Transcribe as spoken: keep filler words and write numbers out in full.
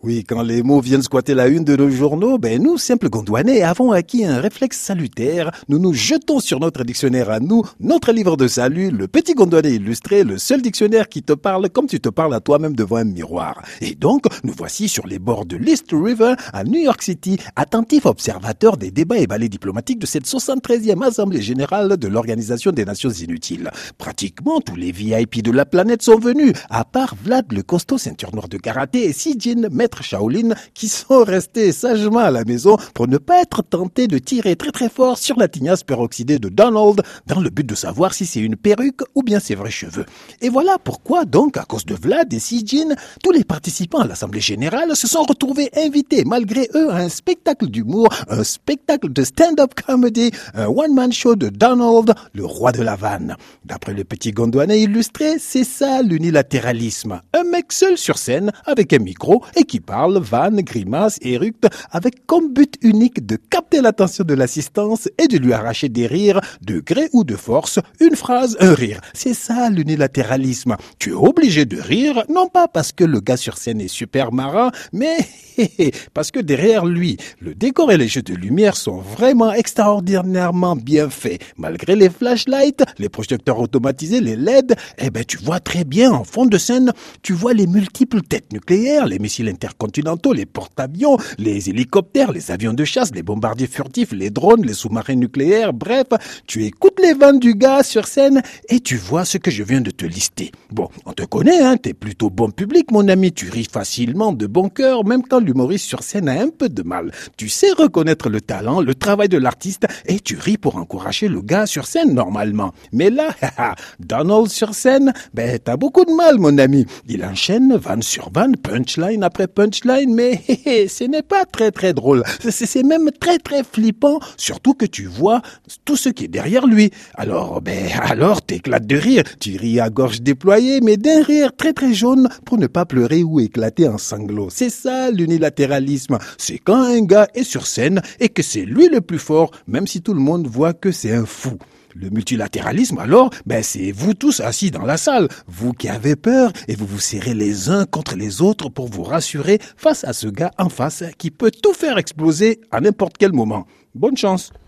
Oui, quand les mots viennent squatter la une de nos journaux, ben nous, simples Gondouanais, avons acquis un réflexe salutaire. Nous nous jetons sur notre dictionnaire à nous, notre livre de salut, le petit Gondouanais illustré, le seul dictionnaire qui te parle comme tu te parles à toi-même devant un miroir. Et donc, nous voici sur les bords de l'East River, à New York City, attentifs observateurs des débats et ballets diplomatiques de cette soixante-treizième Assemblée générale de l'Organisation des Nations Inutiles. Pratiquement tous les V I P de la planète sont venus, à part Vlad le costaud ceinture noire de karaté et Si Jin, maître Shaolin, qui sont restés sagement à la maison pour ne pas être tentés de tirer très très fort sur la tignasse peroxydée de Donald dans le but de savoir si c'est une perruque ou bien ses vrais cheveux. Et voilà pourquoi donc, à cause de Vlad et Si Jin, tous les participants à l'Assemblée générale se sont retrouvés invités malgré eux à un spectacle d'humour, un spectacle de stand-up comedy, un one-man show de Donald, le roi de la vanne. D'après le petit Gondouanais illustré, c'est ça l'unilatéralisme. Un mec seul sur scène avec un micro et qui parle, vanne, grimace, éructe, avec comme but unique de capter l'attention de l'assistance et de lui arracher des rires, de gré ou de force, une phrase, un rire. C'est ça l'unilatéralisme. Tu es obligé de rire, non pas parce que le gars sur scène est super marrant, mais parce que derrière lui, le décor et les jeux de lumière sont vraiment extraordinairement bien faits. Malgré les flashlights, les projecteurs automatisés, les L E D, eh ben tu vois très bien en fond de scène, tu vois les multiples têtes nucléaires, les missiles intercontinentaux, les porte-avions, les hélicoptères, les avions de chasse, les bombardiers furtifs, les drones, les sous-marins nucléaires, bref, tu écoutes les vannes du gars sur scène et tu vois ce que je viens de te lister. Bon, on te connaît, hein, t'es plutôt bon public, mon ami, tu ris facilement, de bon cœur, même quand l'humoriste sur scène a un peu de mal. Tu sais reconnaître le talent, le travail de l'artiste et tu ris pour encourager le gars sur scène normalement. Mais là, Donald sur scène, ben t'as beaucoup de mal, mon ami. Il enchaîne vanne sur vanne, punchline après punchline, mais hé, hé, ce n'est pas très très drôle. C'est, c'est même très très flippant, surtout que tu vois tout ce qui est derrière lui. Alors, ben, alors t'éclates de rire. Tu ris à gorge déployée, mais d'un rire très très jaune pour ne pas pleurer ou éclater en sanglots. C'est ça l'unilatéralisme. C'est quand un gars est sur scène et que c'est lui le plus fort, même si tout le monde voit que c'est un fou. Le multilatéralisme, alors, ben c'est vous tous assis dans la salle, vous qui avez peur, et vous vous serrez les uns contre les autres pour vous rassurer face à ce gars en face qui peut tout faire exploser à n'importe quel moment. Bonne chance.